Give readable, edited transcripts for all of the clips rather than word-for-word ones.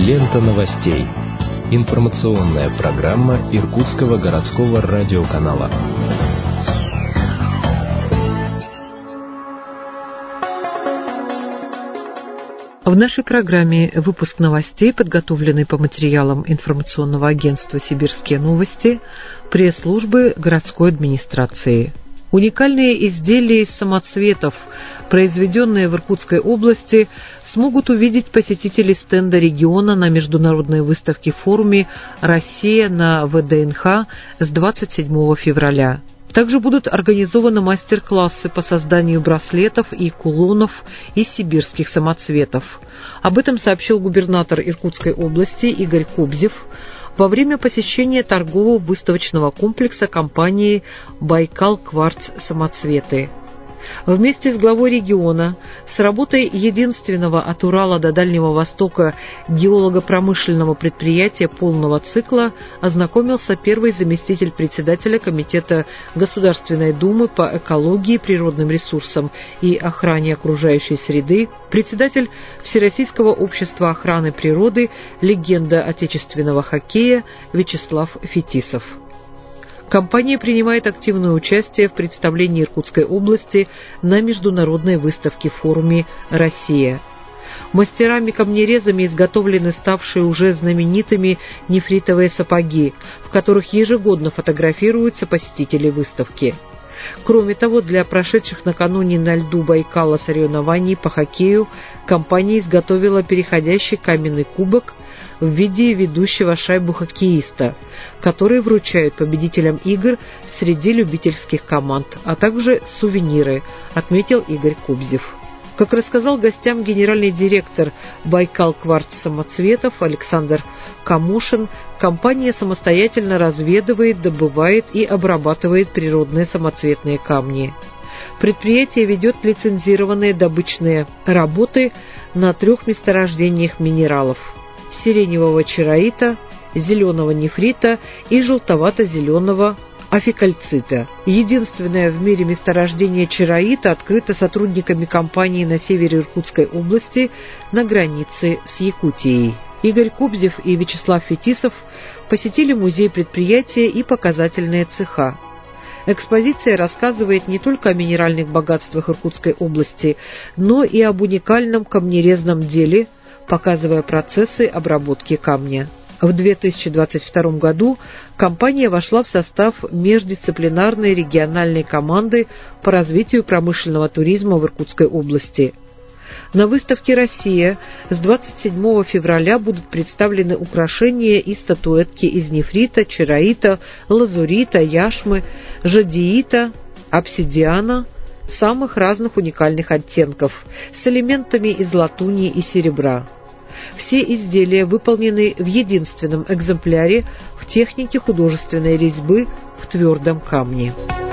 Лента новостей. Информационная программа Иркутского городского радиоканала. В нашей программе выпуск новостей, подготовленный по материалам информационного агентства «Сибирские новости», пресс-службы городской администрации. Уникальные изделия из самоцветов, произведенные в Иркутской области, смогут увидеть посетители стенда региона на международной выставке-форуме «Россия» на ВДНХ с 27 февраля. Также будут организованы мастер-классы по созданию браслетов и кулонов из сибирских самоцветов. Об этом сообщил губернатор Иркутской области Игорь Кобзев во время посещения торгового выставочного комплекса компании «Байкал Кварц Самоцветы». Вместе с главой региона, с работой единственного от Урала до Дальнего Востока геолого-промышленного предприятия полного цикла ознакомился первый заместитель председателя Комитета Государственной Думы по экологии, природным ресурсам и охране окружающей среды, председатель Всероссийского общества охраны природы, легенда отечественного хоккея Вячеслав Фетисов. Компания принимает активное участие в представлении Иркутской области на международной выставке-форуме «Россия». Мастерами-камнерезами изготовлены ставшие уже знаменитыми нефритовые сапоги, в которых ежегодно фотографируются посетители выставки. Кроме того, для прошедших накануне на льду Байкала соревнований по хоккею компания изготовила переходящий каменный кубок в виде ведущего шайбу хоккеиста, который вручают победителям игр среди любительских команд, а также сувениры, отметил Игорь Кобзев. Как рассказал гостям генеральный директор «Байкал Кварц Самоцветов» Александр Камушин, компания самостоятельно разведывает, добывает и обрабатывает природные самоцветные камни. Предприятие ведет лицензированные добычные работы на 3 месторождениях минералов – сиреневого чароита, зеленого нефрита и желтовато-зеленого афикальцита. Единственное в мире месторождение чароита открыто сотрудниками компании на севере Иркутской области на границе с Якутией. Игорь Кобзев и Вячеслав Фетисов посетили музей предприятия и показательные цеха. Экспозиция рассказывает не только о минеральных богатствах Иркутской области, но и об уникальном камнерезном деле, показывая процессы обработки камня. В 2022 году компания вошла в состав междисциплинарной региональной команды по развитию промышленного туризма в Иркутской области. На выставке «Россия» с 27 февраля будут представлены украшения и статуэтки из нефрита, чароита, лазурита, яшмы, жадеита, обсидиана, самых разных уникальных оттенков, с элементами из латуни и серебра. Все изделия выполнены в единственном экземпляре в технике художественной резьбы в твердом камне.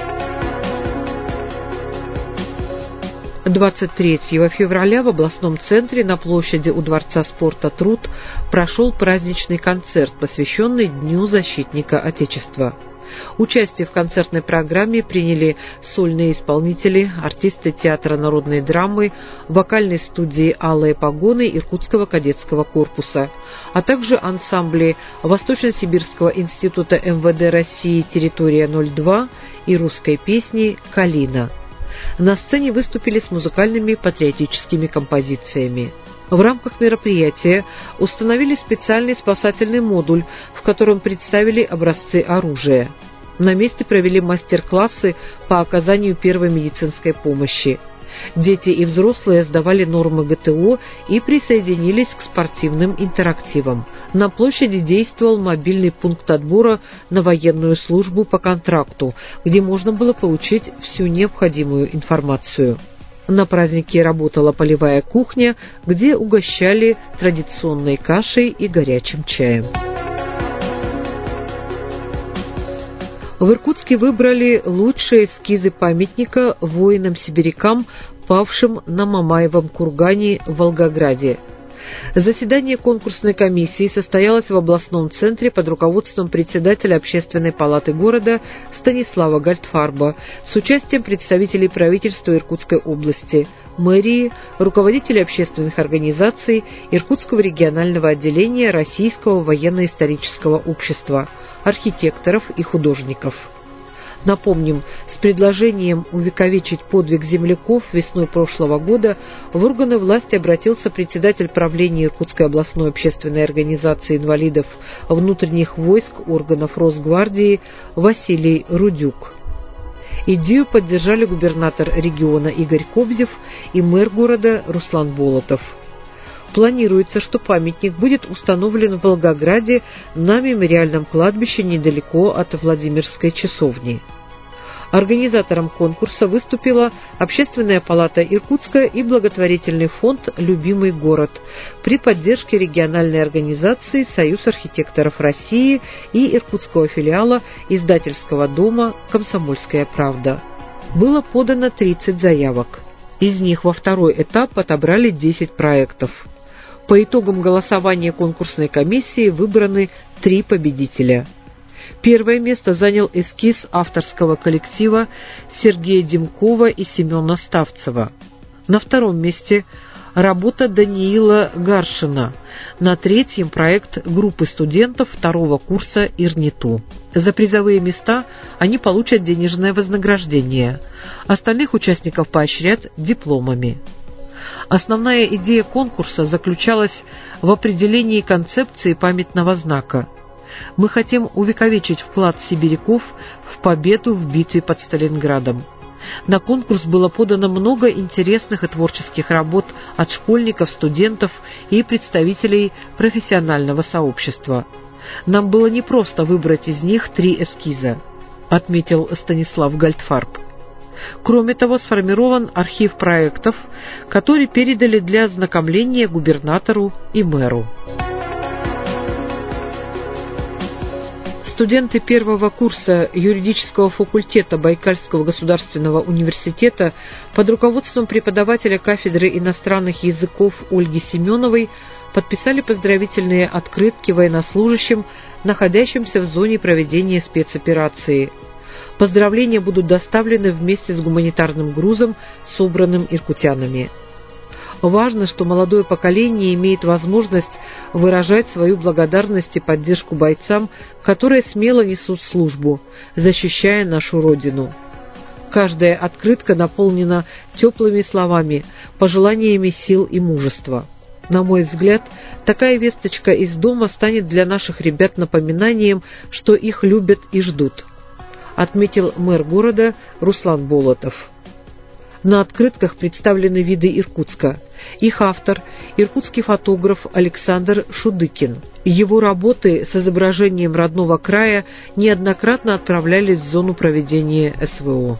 23 февраля в областном центре на площади у Дворца спорта «Труд» прошел праздничный концерт, посвященный Дню защитника Отечества. Участие в концертной программе приняли сольные исполнители, артисты театра народной драмы, вокальной студии «Алые погоны» Иркутского кадетского корпуса, а также ансамбли Восточно-Сибирского института МВД России «Территория-02» и русской песни «Калина». На сцене выступили с музыкальными патриотическими композициями. В рамках мероприятия установили специальный спасательный модуль, в котором представили образцы оружия. На месте провели мастер-классы по оказанию первой медицинской помощи. Дети и взрослые сдавали нормы ГТО и присоединились к спортивным интерактивам. На площади действовал мобильный пункт отбора на военную службу по контракту, где можно было получить всю необходимую информацию. На празднике работала полевая кухня, где угощали традиционной кашей и горячим чаем. В Иркутске выбрали лучшие эскизы памятника воинам-сибирякам, павшим на Мамаевом кургане в Волгограде. Заседание конкурсной комиссии состоялось в областном центре под руководством председателя Общественной палаты города Станислава Гальдфарба с участием представителей правительства Иркутской области, мэрии, руководителей общественных организаций Иркутского регионального отделения Российского военно-исторического общества, архитекторов и художников. Напомним, с предложением увековечить подвиг земляков весной прошлого года в органы власти обратился председатель правления Иркутской областной общественной организации инвалидов внутренних войск органов Росгвардии Василий Рудюк. Идею поддержали губернатор региона Игорь Кобзев и мэр города Руслан Болотов. Планируется, что памятник будет установлен в Волгограде на мемориальном кладбище недалеко от Владимирской часовни. Организатором конкурса выступила Общественная палата Иркутска и благотворительный фонд «Любимый город» при поддержке региональной организации «Союз архитекторов России» и иркутского филиала издательского дома «Комсомольская правда». Было подано 30 заявок. Из них во второй этап отобрали 10 проектов. По итогам голосования конкурсной комиссии выбраны 3 победителя. Первое место занял эскиз авторского коллектива Сергея Демкова и Семена Ставцева. На втором месте работа Даниила Гаршина. На третьем проект группы студентов второго курса ИРНИТУ. За призовые места они получат денежное вознаграждение. Остальных участников поощрят дипломами. Основная идея конкурса заключалась в определении концепции памятного знака. Мы хотим увековечить вклад сибиряков в победу в битве под Сталинградом. На конкурс было подано много интересных и творческих работ от школьников, студентов и представителей профессионального сообщества. Нам было непросто выбрать из них 3 эскиза, отметил Станислав Гальдфарб. Кроме того, сформирован архив проектов, который передали для ознакомления губернатору и мэру. Студенты первого курса юридического факультета Байкальского государственного университета под руководством преподавателя кафедры иностранных языков Ольги Семеновой подписали поздравительные открытки военнослужащим, находящимся в зоне проведения спецоперации. Поздравления будут доставлены вместе с гуманитарным грузом, собранным иркутянами. Важно, что молодое поколение имеет возможность выражать свою благодарность и поддержку бойцам, которые смело несут службу, защищая нашу Родину. Каждая открытка наполнена теплыми словами, пожеланиями сил и мужества. На мой взгляд, такая весточка из дома станет для наших ребят напоминанием, что их любят и ждут, отметил мэр города Руслан Болотов. На открытках представлены виды Иркутска. Их автор – иркутский фотограф Александр Шудыкин. Его работы с изображением родного края неоднократно отправлялись в зону проведения СВО.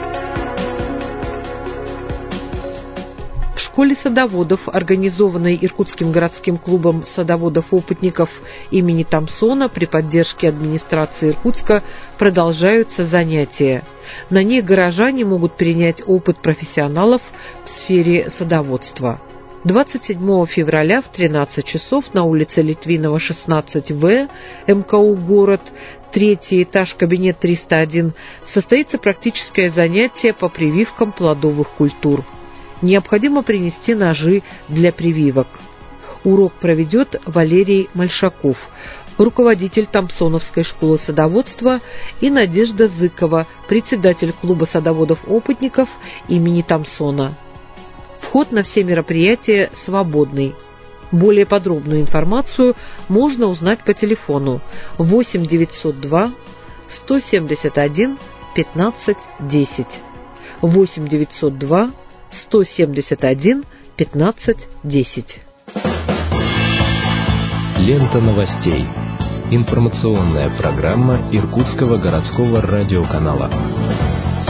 В школе садоводов, организованной Иркутским городским клубом садоводов-опытников имени Томсона при поддержке администрации Иркутска, продолжаются занятия. На них горожане могут перенять опыт профессионалов в сфере садоводства. 27 февраля в 13 часов на улице Литвинова, 16В, МКУ «Город», 3-й этаж, кабинет 301, состоится практическое занятие по прививкам плодовых культур. Необходимо принести ножи для прививок. Урок проведет Валерий Мальшаков, руководитель Томсоновской школы садоводства, и Надежда Зыкова, председатель клуба садоводов-опытников имени Томсона. Вход на все мероприятия свободный. Более подробную информацию можно узнать по телефону 8 902 171 15 10, 8 902 171 15 10. Лента новостей. Информационная программа Иркутского городского радиоканала.